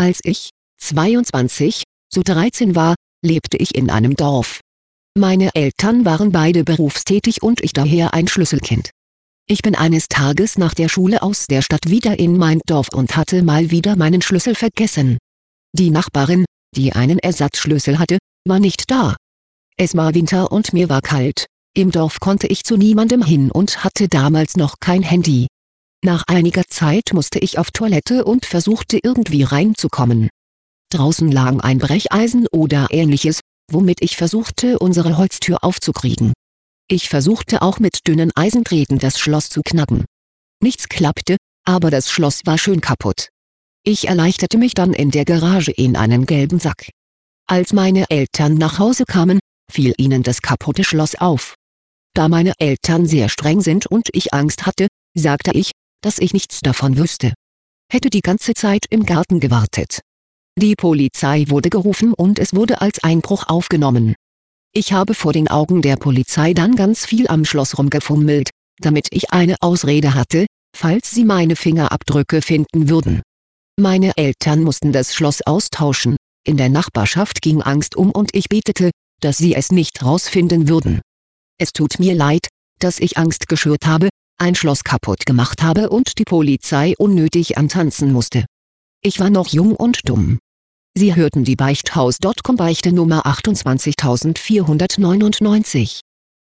Als ich, 22, so 13 war, lebte ich in einem Dorf. Meine Eltern waren beide berufstätig und ich daher ein Schlüsselkind. Ich bin eines Tages nach der Schule aus der Stadt wieder in mein Dorf und hatte mal wieder meinen Schlüssel vergessen. Die Nachbarin, die einen Ersatzschlüssel hatte, war nicht da. Es war Winter und mir war kalt. Im Dorf konnte ich zu niemandem hin und hatte damals noch kein Handy. Nach einiger Zeit musste ich auf Toilette und versuchte irgendwie reinzukommen. Draußen lag ein Brecheisen oder ähnliches, womit ich versuchte, unsere Holztür aufzukriegen. Ich versuchte auch mit dünnen Eisendrähten das Schloss zu knacken. Nichts klappte, aber das Schloss war schön kaputt. Ich erleichterte mich dann in der Garage in einen gelben Sack. Als meine Eltern nach Hause kamen, fiel ihnen das kaputte Schloss auf. Da meine Eltern sehr streng sind und ich Angst hatte, sagte ich, dass ich nichts davon wüsste. Hätte die ganze Zeit im Garten gewartet. Die Polizei wurde gerufen und es wurde als Einbruch aufgenommen. Ich habe vor den Augen der Polizei dann ganz viel am Schloss rumgefummelt, damit ich eine Ausrede hatte, falls sie meine Fingerabdrücke finden würden. Meine Eltern mussten das Schloss austauschen, in der Nachbarschaft ging Angst um und ich betete, dass sie es nicht rausfinden würden. Es tut mir leid, dass ich Angst geschürt habe, ein Schloss kaputt gemacht habe und die Polizei unnötig antanzen musste. Ich war noch jung und dumm. Sie hörten die Beichthaus.com Beichte Nummer 28499.